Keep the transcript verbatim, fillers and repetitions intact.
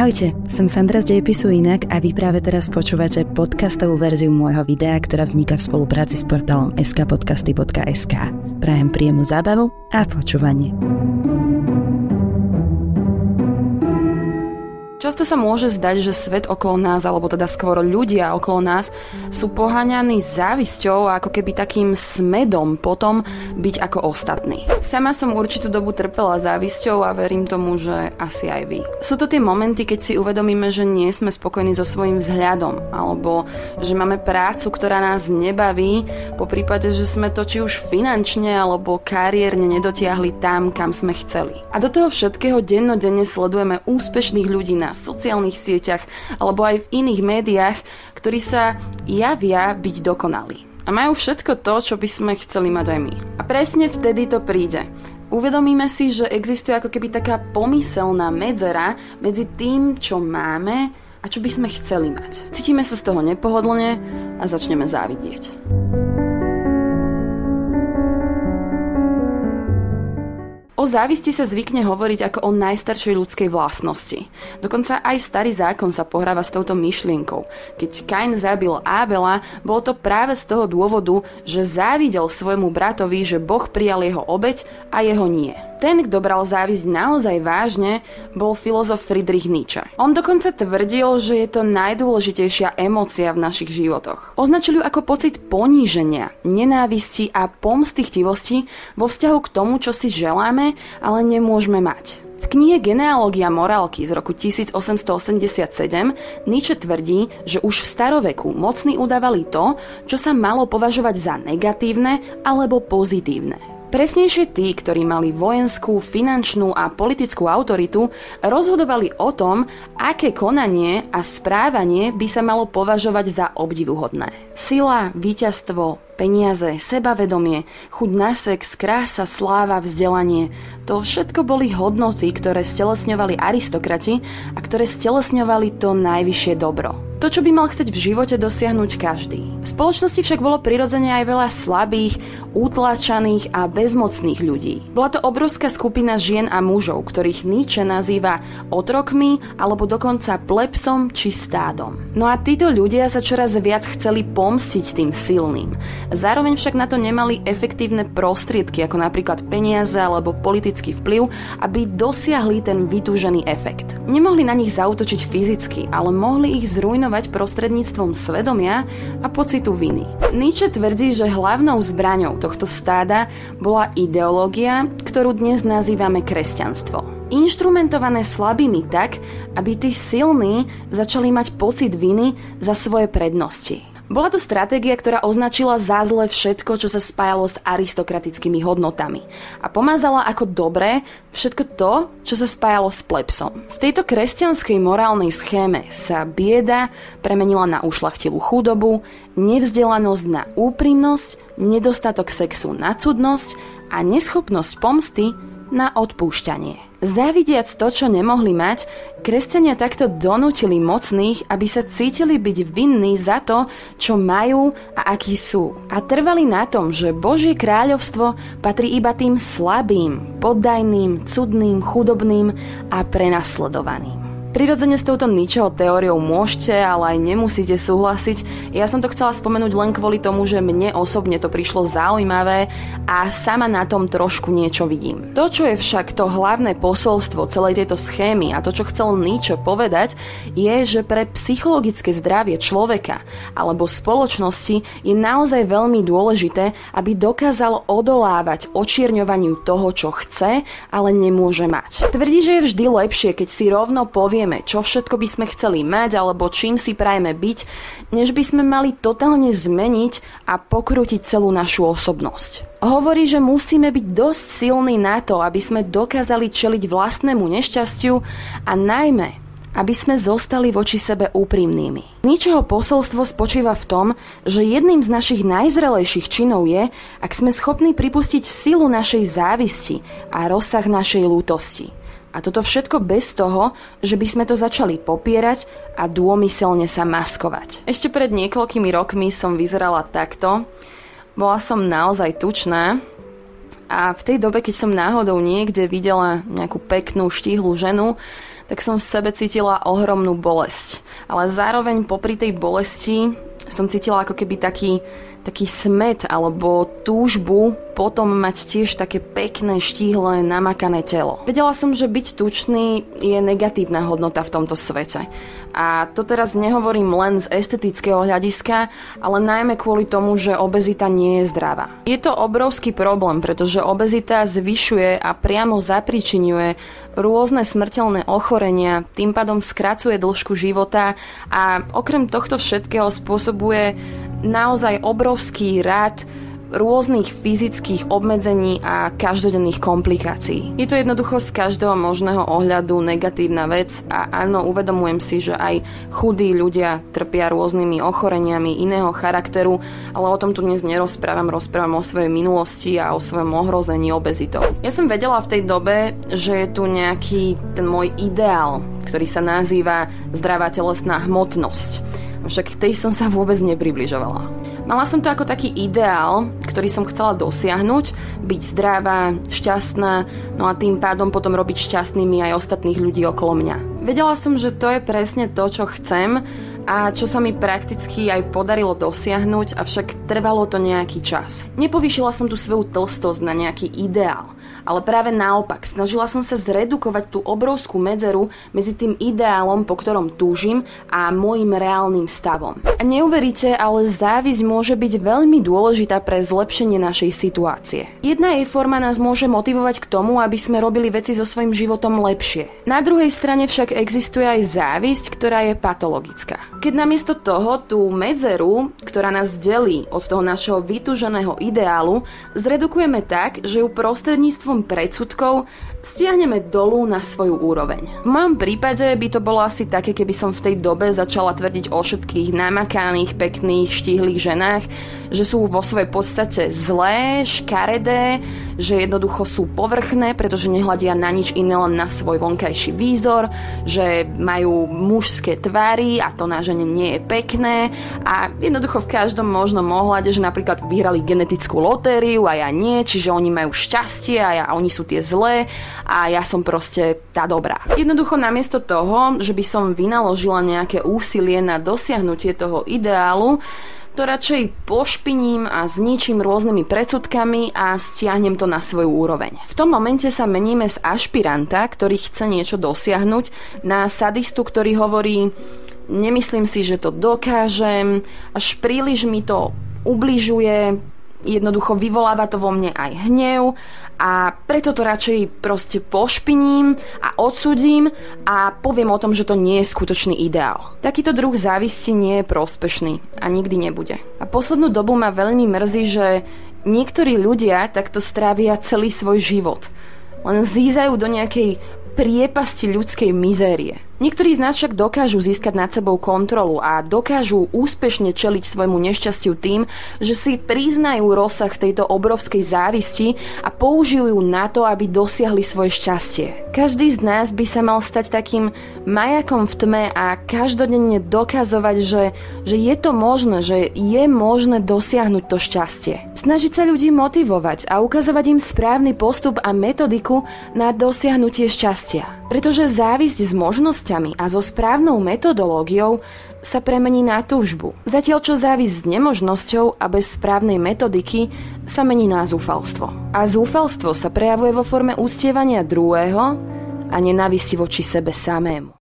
Ahojte, som Sandra z Dejepisu Inak a vy práve teraz počúvate podcastovú verziu môjho videa, ktorá vzniká v spolupráci s portálom es ká podcasty bodka es ká. Prajem príjemnú zábavu a počúvanie. Často sa môže zdať, že svet okolo nás, alebo teda skôr ľudia okolo nás, sú poháňaní závisťou a ako keby takým smedom potom byť ako ostatní. Sama som určitú dobu trpela závisťou a verím tomu, že asi aj vy. Sú to tie momenty, keď si uvedomíme, že nie sme spokojní so svojím vzhľadom, alebo že máme prácu, ktorá nás nebaví, po prípade, že sme to či už finančne alebo kariérne nedotiahli tam, kam sme chceli. A do toho všetkého dennodenne sledujeme úspešných ľudí na sociálnych sieťach alebo aj v iných médiách, ktorí sa javia byť dokonalí. A majú všetko to, čo by sme chceli mať aj my. A presne vtedy to príde. Uvedomíme si, že existuje ako keby taká pomyselná medzera medzi tým, čo máme a čo by sme chceli mať. Cítime sa z toho nepohodlne a začneme závidieť. O závisti sa zvykne hovoriť ako o najstaršej ľudskej vlastnosti. Dokonca aj starý zákon sa pohráva s touto myšlienkou. Keď Kain zabil Ábela, bolo to práve z toho dôvodu, že závidel svojmu bratovi, že Boh prijal jeho obeť a jeho nie. Ten, kto bral závisť naozaj vážne, bol filozof Friedrich Nietzsche. On dokonca tvrdil, že je to najdôležitejšia emócia v našich životoch. Označil ju ako pocit poníženia, nenávisti a pomstychtivosti vo vzťahu k tomu, čo si želáme, ale nemôžeme mať. V knihe Genealógia morálky z roku tisíc osemsto osemdesiatsedem Nietzsche tvrdí, že už v staroveku mocní udávali to, čo sa malo považovať za negatívne alebo pozitívne. Presnejšie tí, ktorí mali vojenskú, finančnú a politickú autoritu, rozhodovali o tom, aké konanie a správanie by sa malo považovať za obdivuhodné. Sila, víťazstvo, peniaze, sebavedomie, chuť na sex, krása, sláva, vzdelanie. To všetko boli hodnoty, ktoré stelesňovali aristokrati a ktoré stelesňovali to najvyššie dobro. To, čo by mal chcieť v živote dosiahnuť každý. V spoločnosti však bolo prirodzene aj veľa slabých, utláčaných a bezmocných ľudí. Bola to obrovská skupina žien a mužov, ktorých Nietzsche nazýva otrokmi alebo dokonca plebsom či stádom. No a títo ľudia sa čoraz viac chceli pomstiť tým silným. Zároveň však na to nemali efektívne prostriedky, ako napríklad peniaze alebo politický vplyv, aby dosiahli ten vytúžený efekt. Nemohli na nich zaútočiť fyzicky, ale mohli ich zrujnovať prostredníctvom svedomia a pocitu viny. Nietzsche tvrdí, že hlavnou zbraňou tohto stáda bola ideológia, ktorú dnes nazývame kresťanstvo. Inštrumentované slabými tak, aby tí silní začali mať pocit viny za svoje prednosti. Bola to stratégia, ktorá označila za zle všetko, čo sa spájalo s aristokratickými hodnotami a pomazala ako dobré všetko to, čo sa spájalo s plebsom. V tejto kresťanskej morálnej schéme sa bieda premenila na ušľachtilú chudobu, nevzdelanosť na úprimnosť, nedostatok sexu na cudnosť a neschopnosť pomsty na odpúšťanie. Závidiac to, čo nemohli mať, kresťania takto donútili mocných, aby sa cítili byť vinní za to, čo majú a akí sú. A trvali na tom, že Božie kráľovstvo patrí iba tým slabým, poddajným, cudným, chudobným a prenasledovaným. Prirodzene s touto Nietzscheho teóriou môžete, ale aj nemusíte súhlasiť. Ja som to chcela spomenúť len kvôli tomu, že mne osobne to prišlo zaujímavé a sama na tom trošku niečo vidím. To, čo je však to hlavné posolstvo celej tejto schémy a to, čo chcel Nietzsche povedať, je, že pre psychologické zdravie človeka alebo spoločnosti je naozaj veľmi dôležité, aby dokázal odolávať očierňovaniu toho, čo chce, ale nemôže mať. Tvrdí, že je vždy lepšie, keď si rovno povie, čo všetko by sme chceli mať alebo čím si prajeme byť, než by sme mali totálne zmeniť a pokrútiť celú našu osobnosť. Hovorí, že musíme byť dosť silní na to, aby sme dokázali čeliť vlastnému nešťastiu a najmä, aby sme zostali voči sebe úprimnými. Nietzscheho posolstvo spočíva v tom, že jedným z našich najzrelejších činov je, ak sme schopní pripustiť silu našej závisti a rozsah našej lútosti. A toto všetko bez toho, že by sme to začali popierať a dômyselne sa maskovať. Ešte pred niekoľkými rokmi som vyzerala takto. Bola som naozaj tučná a v tej dobe, keď som náhodou niekde videla nejakú peknú, štíhlu ženu, tak som v sebe cítila ohromnú bolesť. Ale zároveň popri tej bolesti som cítila ako keby taký, taký smäd alebo túžbu potom mať tiež také pekné, štíhle, namakané telo. Vedela som, že byť tučný je negatívna hodnota v tomto svete. A to teraz nehovorím len z estetického hľadiska, ale najmä kvôli tomu, že obezita nie je zdravá. Je to obrovský problém, pretože obezita zvyšuje a priamo zapričiňuje rôzne smrteľné ochorenia, tým pádom skracuje dĺžku života a okrem tohto všetkého spôsobuje naozaj obrovský rád rôznych fyzických obmedzení a každodenných komplikácií. Je to jednoducho z každého možného ohľadu negatívna vec a áno, uvedomujem si, že aj chudí ľudia trpia rôznymi ochoreniami iného charakteru, ale o tom tu dnes nerozprávam, rozprávam o svojej minulosti a o svojom ohrození obezitou. Ja som vedela v tej dobe, že je tu nejaký ten môj ideál, ktorý sa nazýva zdravá telesná hmotnosť. Však tej som sa vôbec nepribližovala. Mala som to ako taký ideál, ktorý som chcela dosiahnuť, byť zdravá, šťastná, no a tým pádom potom robiť šťastnými aj ostatných ľudí okolo mňa. Vedela som, že to je presne to, čo chcem a čo sa mi prakticky aj podarilo dosiahnuť, avšak trvalo to nejaký čas. Nepovýšila som tú svoju tlstosť na nejaký ideál, ale práve naopak, snažila som sa zredukovať tú obrovskú medzeru medzi tým ideálom, po ktorom túžim, a môjim reálnym stavom. A neuveríte, ale závisť môže byť veľmi dôležitá pre zlepšenie našej situácie. Jedna jej forma nás môže motivovať k tomu, aby sme robili veci so svojím životom lepšie. Na druhej strane však existuje aj závisť, ktorá je patologická. Keď namiesto toho tú medzeru, ktorá nás delí od toho našeho vytúženého ideálu, zredukujeme tak, že ju prostredníctvom predsudkov stiahneme dolu na svoju úroveň. V mojom prípade by to bolo asi také, keby som v tej dobe začala tvrdiť o všetkých namakaných, pekných, štíhlych ženách, že sú vo svojej podstate zlé, škaredé, že jednoducho sú povrchné, pretože nehľadia na nič iné, len na svoj vonkajší výzor, že majú mužské tvary a to na žene nie je pekné a jednoducho v každom možnom ohľade, že napríklad vyhrali genetickú lotériu a ja nie, čiže oni majú šťastie a, ja, a oni sú tie zlé a ja som proste tá dobrá. Jednoducho namiesto toho, že by som vynaložila nejaké úsilie na dosiahnutie toho ideálu, to radšej pošpiním a zničím rôznymi predsudkami a stiahnem to na svoju úroveň. V tom momente sa meníme z ašpiranta, ktorý chce niečo dosiahnuť, na sadistu, ktorý hovorí: nemyslím si, že to dokážem, až príliš mi to ubližuje, jednoducho vyvoláva to vo mne aj hnev a preto to radšej proste pošpiním a odsúdim a poviem o tom, že to nie je skutočný ideál. Takýto druh závisti nie je prospešný a nikdy nebude. A poslednú dobu ma veľmi mrzí, že niektorí ľudia takto strávia celý svoj život. Len zízajú do nejakej priepasti ľudskej mizérie. Niektorí z nás však dokážu získať nad sebou kontrolu a dokážu úspešne čeliť svojmu nešťastiu tým, že si priznajú rozsah tejto obrovskej závisti a použijú ju na to, aby dosiahli svoje šťastie. Každý z nás by sa mal stať takým majakom v tme a každodenne dokazovať, že, že je to možné, že je možné dosiahnuť to šťastie. Snažiť sa ľudí motivovať a ukazovať im správny postup a metodiku na dosiahnutie šťastia. Pretože závisť s možnosťami a so správnou metodológiou sa premení na túžbu. Zatiaľ čo závisť s nemožnosťou a bez správnej metodiky sa mení na zúfalstvo. A zúfalstvo sa prejavuje vo forme uctievania druhého a nenávisti voči sebe samému.